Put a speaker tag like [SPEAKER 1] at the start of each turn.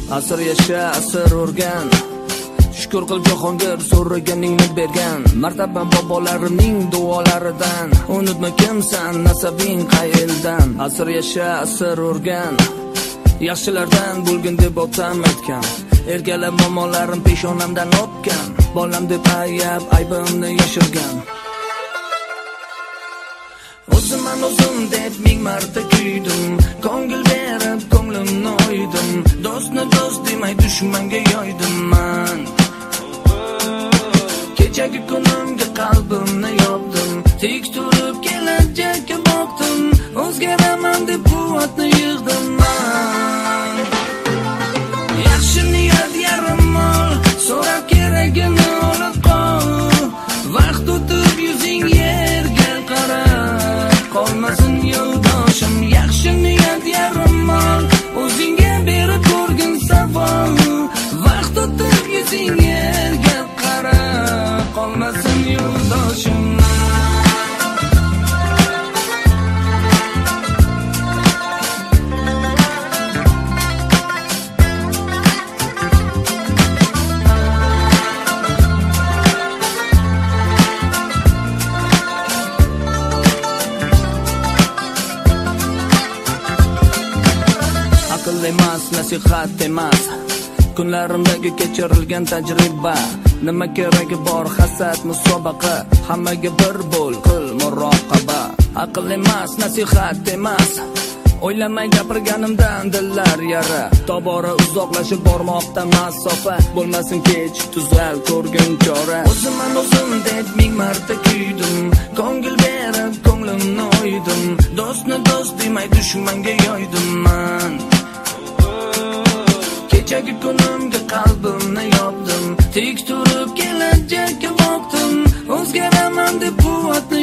[SPEAKER 1] Asr yasha, asr o'rgan. Shukr qil Jahongir so'raganingni bergan. Martaban bobolarimning duolaridan. Unutma kimsan, nasabing qayerdan. Asr yasha, asr o'rgan. Yaxshilardan bo'lgin deb otam aytgan. Ergalab momolarim peshonamdan o'pgan. Bolam deb ayab aybimni yashirgan. O'zimman o'zim deb ming marta kuydim. Ko'ngil berib ko'nglimni o'ydim. Do'stni do'st demay dushmanga yoydim man. Kechagi kunimga qalbimni yopdim. Tik turib kelajakka boqdim. O'zgaraman deb quvvatni yig'dim man. Yaxshi niyat yarim mol, so'rab keragini olib qol. Vaqt o'tib yuzing yerga qarab qolmasin yo'ldoshim. Yaxshi niyat yarim mol, o'zingga berib ko'rgin savol. Vaqt o'tib yuzing yerga qarab qolmasin yo'ldoshim. Aql emas, nasihat emas. Kunlarimdagi kechirilgan tajriba. Nima keragi bor hasad musobaqa. Hammaga bir bo'l, qil muroqaba. Aql emas, nasihat emas. O'ylamay gapirganimdan dillar yara. Tobora uzoqlashib bormoqda masofa. Bo'lmasin kech, tuzal ko'rgin chora. O'zimman o'zim deb ming marta kuydim. Ko'ngil berib ko'nglimni o'ydim. Do'stni do'st demay dushmanga yoydim man. Kechagi kunimga qalbimni yopdim. Tik turib kelajakka boqdim. O'zgaraman deb quvvatni